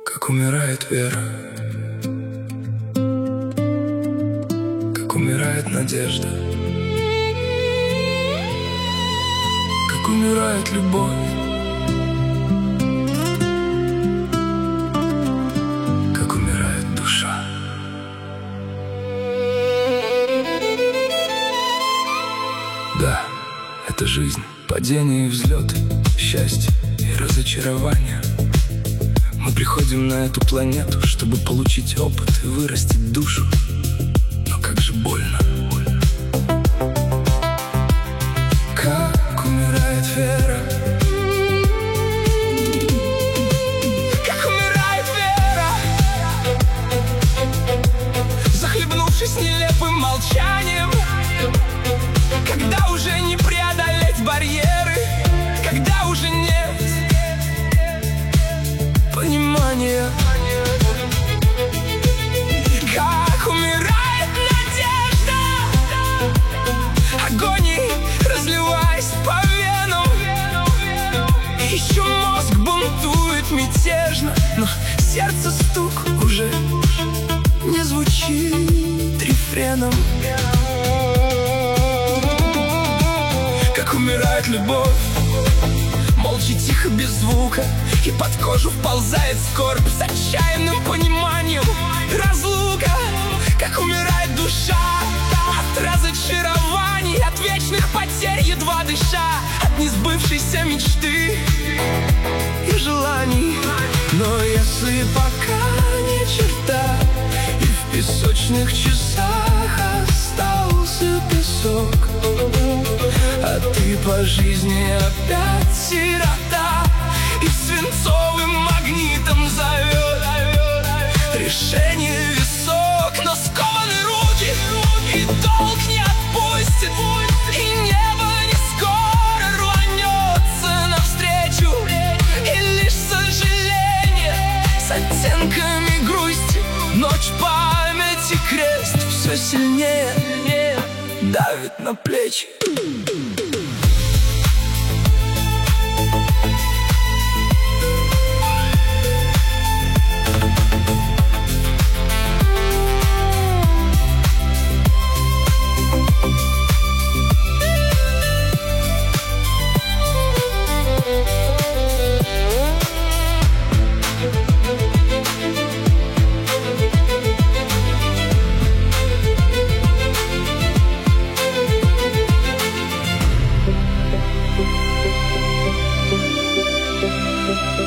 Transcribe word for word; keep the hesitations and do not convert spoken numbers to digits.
Как умирает вера, как умирает надежда, как умирает любовь, как умирает душа. Да, это жизнь, падение и взлеты, счастье и разочарование. Мы приходим на эту планету, чтобы получить опыт и вырастить душу. Но как же больно. Как умирает вера, как умирает вера, захлебнувшись нелепым молчанием, когда уже не преодолеть барьеры, когда уже нет понимания. Как умирает надежда, агонией разливаясь по венам. Еще мозг бунтует мятежно, но сердце стук уже не звучит рефреном. Как умирает любовь, молча, тихо, без звука, и под кожу вползает скорбь с отчаянным пониманием. Разлука, как умирает душа от разочарований, от вечных потерь, едва дыша, от несбывшейся мечты и желаний. Но если пока не черта, и в песочных часах остался песок, а ты по жизни опять сирота, и свинцовым магнитом зовет решение висок. Но скованы руки, и долг не отпустит, и небо не скоро рванется навстречу, и лишь сожаление с оттенками грусти. Ночь, памяти, крест все сильнее давит на плечи. Thank you.